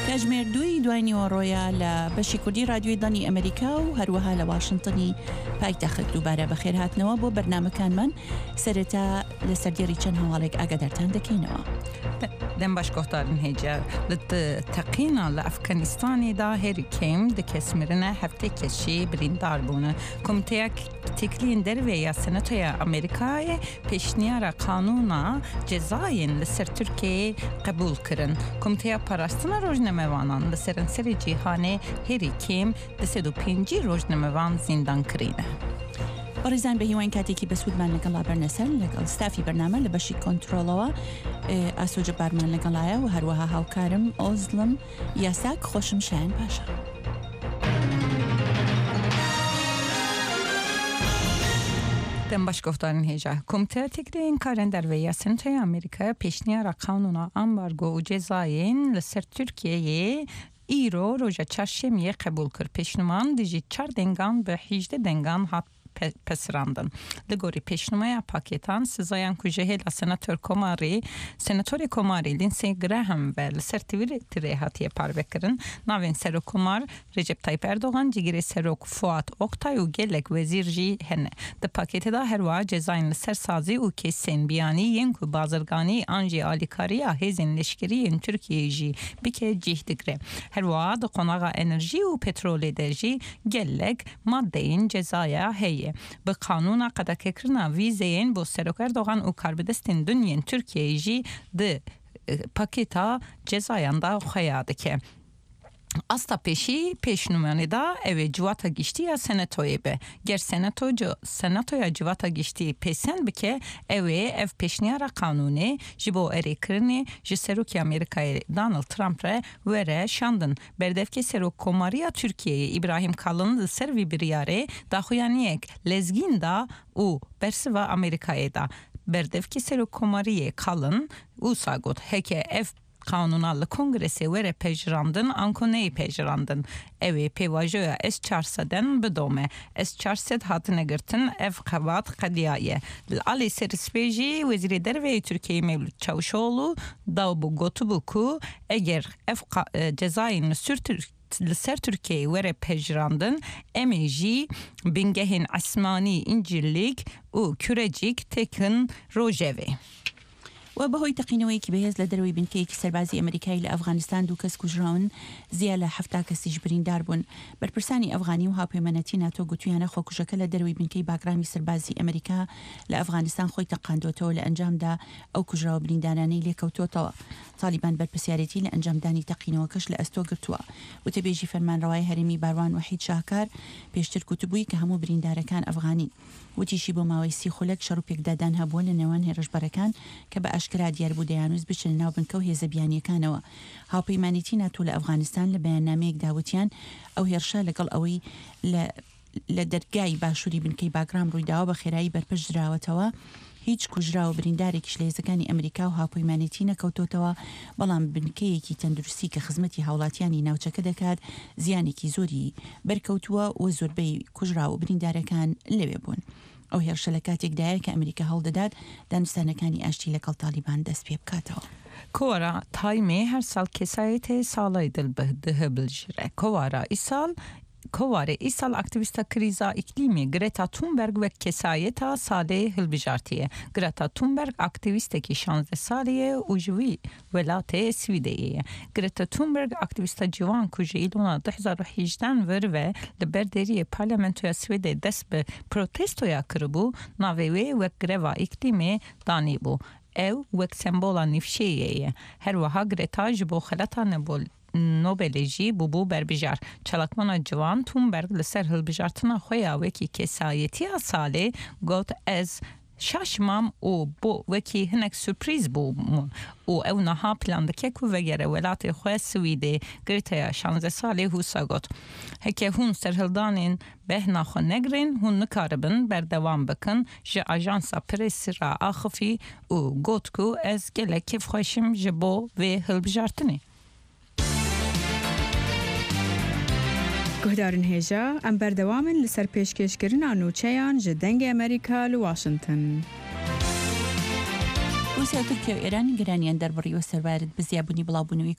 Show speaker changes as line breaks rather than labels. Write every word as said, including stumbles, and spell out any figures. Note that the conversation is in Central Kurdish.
کاژمێر دوی دوای نیوەڕۆیە لە بەشی کوردی رادیۆی دانی ئەمریکا و هەروەها لە واشنتنی پایتەخت دووبارە بەخێرهاتنەوە بۆ بەرنامەکانمان سەرەتا لە سەردێڕی چەند هەواڵێک ئاگادارتان دەکەینەوە.
دەم باش گۆختارن هێجا تەقینە لە ئەفغانستانیدا هێری کەم دەکەسمرنە هەفتێکێکی بریندار بوون. کۆمتەیەک تێکلین دەروێیە سەنەتۆیە ئەمریکایە پێشنیارە قانونا جێزایên li ser Tirkiyeyê qebûl kirin. Komiteya Parastina Rojnamevanan li serenserê cîhanê hêrî kêm di sed û pêncî rojnamevan zindan kirîne.
بەڕێزان بە هیوان کاتێکی بەسوودمان لەگەڵا بەرنەسەر لەگەڵ ستافی بەرنامە لە بەشی کۆنترۆلەوە ئاسۆجە بارمان لەگەڵایە و هەروەها هاوکارم ئۆزڵم یاساک خۆشم شایان پاشا.
دەم باش گۆفتارن هێژا کۆمتە تێکلێن کارن دەروێیە سەنەتۆیە ئەمریکایە پێشنیارە قانونا ئەمبارگۆ و جێزایên li ser Tirkiyeyê îro roja çarşemiyê qebûl kir. Pêşnuman dijî çar dengan bi hîjde dengan hat pesirandin. Li gorî pêşnumaya paketan sizayan ku ji hêla senatör Komarî senatörê Komarî Lindsey Graham ve li ser Twitterê hatiye parvekirin. Navên Serokkomar Recep Tayyip Erdogan, cigirê Serok Fuat Oktay û gelek wezîr jî hene. Di paketê da herwa cezayên li ser sazî û kesên biyanî ku bazirganî an jî alîkariya hêzên leşkeriyên Tirkiyeyê jî bike cih digre. Herwa di qonağa enerjî û petrolê de jî gelek maddeyên cezaya heye. Bi kanûna qedekirina vîzeyên bo Serok Erdogan û karbidestên dunyên Tirkiyeyê jî di paketa cezayan da xweya dike. Asta peşî pêşnumanê da ev ê civata giştiya senatoyê be. Ger senato senatoya civata giştî pêsend bike ew ê ev pêşniyara qanûnê ji bo erêkirinê ji Serokê Amerîkayê Donald Trump re were şandin. Berdevkê Serokkomariya Tirkiyeyê İbrahim Kalın li ser vî biryarê daxuyaniyek lezgîn da û bersiva Amerîkayê da. Berdevkê Serokkomariyê Kalın wisa got heke ev kanûna li Kongresê were pejirandin anku neyê pejirandin. Ew ê pêvajoya S çar sed bidome. S çar sed hatine girtin ev qebat qediyaye. Li alê serspê jî Wezîrê Derveyê Tirkiyeyê Mevlût Çavuşoğlu da bu gotibû ku eger ev cezayên li sür li ser Tirkiyeyê were pejirandin em ê jî bingehên esmanî încirlik û kürecik tekin rojevê.
و بەهۆی تەقینەوەیەکی بەهێز لە دەروی بنکەیەکی سەربازی ئەمریکایی لە ئەفغانستان دوو کەس کوژراون زیاد لە هەفتا کەسیش بریندار بوون. بەرپرسانی ئەفغانی و هاوپەیمانەتی ناتۆ گوتویانە خۆکوژەکە لە دەروی بنکەی باگرامی سەربازی ئەمریکا لە ئەفغانستان خۆی تەقاندۆتەوە لە ئەنجامدا ئەو کوژراوە بریندارانەی لێکەوتۆتەوە. تالیبان بەرپرسیارەتی لە ئەنجامدانی تەقینەوەکەش لە ئەستۆ گرتووە. وتەبێژی فەرمانڕەوای هەرێمی باروان وحید شاکار پێشتر گوتبووی کە هەموو بریندارەکان ئەفغانی. وتیشی بۆ ماوەی سی خولەک شەڕوپێکدادان هەبووە لە نێوان هێرشبەرەکان کە بە ئاشکرا دیار بوو دەیانویست بچن ناو بنکە و هێزە بیانیەکانەوە. هاوپەیمانێتی ناتۆ لە ئەفغانستان لە بەیاننامەیەک داوتیان ئەو هێرشە لەگەڵ ئەوەی لە دەرگای باشووری بنکەی باگرام ڕوویداوە بە خێرایی بەرپشت دراوەتەوە. هیچ کوژرا و بریندارێکیش لە هێزەکانی ئەمریکا و هاوپەیمانێتی نەکەوتۆتەوە، بەڵام بنکەیەکی تەندروستی کە خزمەتی هاوڵاتیانی ناوچەکە دەکات زیانێکی زۆری بەرکەوتووە و زۆربەی کوژرا و بریندارەکان لەوێ بوون. ئەو هێرشە لە کاتێکدایە کە ئەمریکا هەڵدەدات دانوستانەکانی ئاشتی لەگەڵ تالیبان دەست پێ بکاتەوە.
کۆوارە تایمێ هەر ساڵ کێسایەتێ ساڵای دڵبەدەهە بلژرە. کۆوارە ئیساڵ کۆوارێ ئیساڵ ئاکتیڤیستە کریزا ئیکلیمی گرێتا توونبەرگ وەک کێسایەتە ساڵێ هەڵبژارتیە. گرێتا توونبەرگ ئاکتیڤیستێکی شانزدە ساڵیە و ژوی وێلاتێ سویدەیە. گرێتا توونبەرگ ئاکتیڤیستە جوان کو ji îlona du hezar û hêjdeh vir ve li ber deriyê parlamentoya Swêdê dest bi protestoya kiribû, navê wê wek greva îklîmê danîbû. Ew wek sembola nîvşeyê ye. Her wiha Greta ji bo xelata nebol Nobelê jî bûbû berbijar. Çalakmana ciwan Thunberg li ser hilbijartina xwe ya wekî kesayetiya salê got ez şaşmam û bo wekî hinek sürprîz bû û ew niha plan dike ku vegere welatê xwe Swîdê. Grêtaya şanzdeh salê wisa got heke hûn serhildanên behna xwe negirin, hûn nikaribin berdewam bikin. Ji ajansa presî ra axifî û got ku ez gelek kêfxweşim ji bo vê hilbijartinê.
گهدارن هێژا ئەم بەردەوامن لەسەر پێشکەشکردنا نوچەیان ji dengê Amerîka li Washington.
روسیا و تورکیا و ئێران گەرانیان دەربڕیوە سەربارەت بە زیابوونی بڵاوبوونەوەی